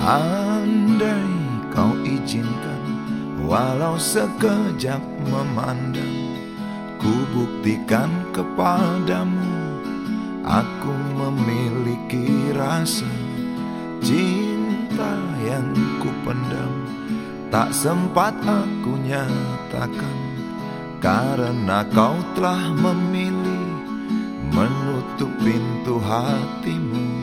Andai kau izinkan, walau sekejap memandang, ku buktikan kepadamu, aku memiliki rasa cinta yang ku pendam. Tak sempat aku nyatakan, karena kau telah memilih menutup pintu hatimu.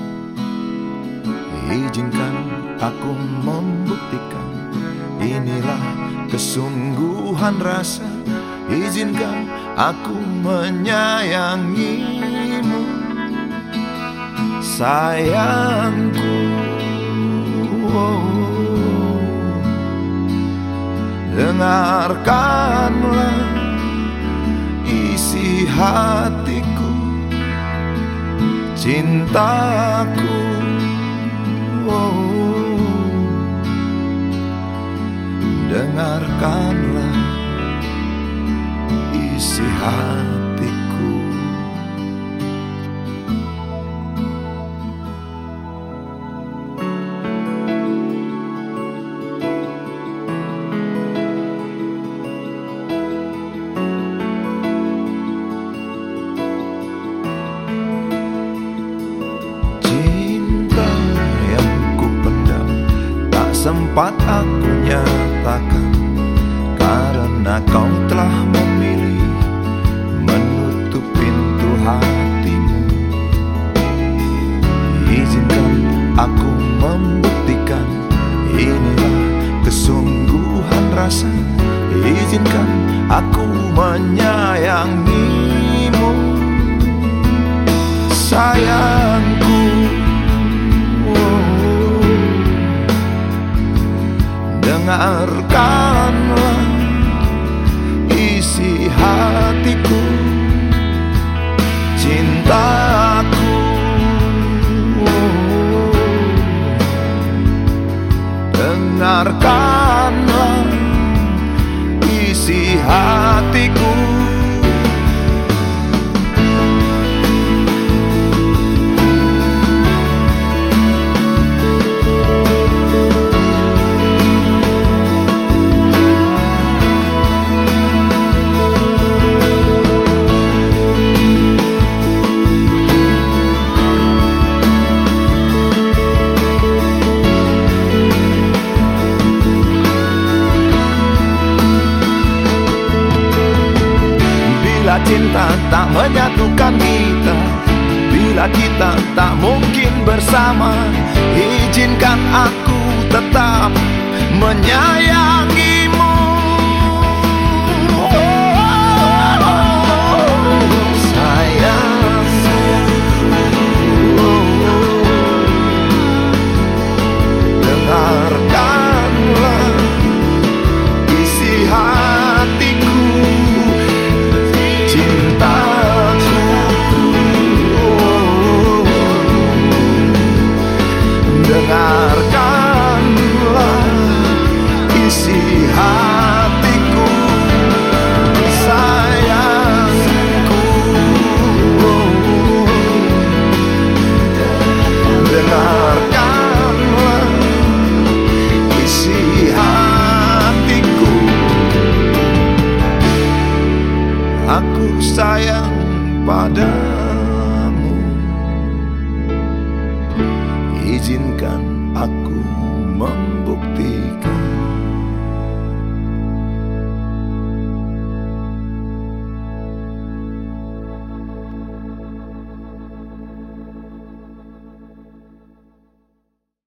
Izinkan aku membuktikan, inilah kesungguhan rasa. Izinkan aku menyayangimu, sayangku. Dengarkanlah isi hatiku, cintaku. Dengarkanlah isi hatiku. Sempat aku nyatakan, karena kau telah memilih menutup pintu hatimu. Izinkan aku membuktikan, inilah kesungguhan rasa. Izinkan aku menyayangimu, sayangku. Dengarkanlah isi hatiku, cintaku. Dengarkanlah isi hatiku. Bila cinta tak menyatukan kita, bila kita tak mungkin bersama, izinkan aku tetap menyayangimu. Sayang, dengarkanlah isi hatiku, cintaku. Dengarkanlah isi hatiku, sayangku. Dengarkanlah isi hatiku. Aku sayang padamu, izinkan aku membuktikan.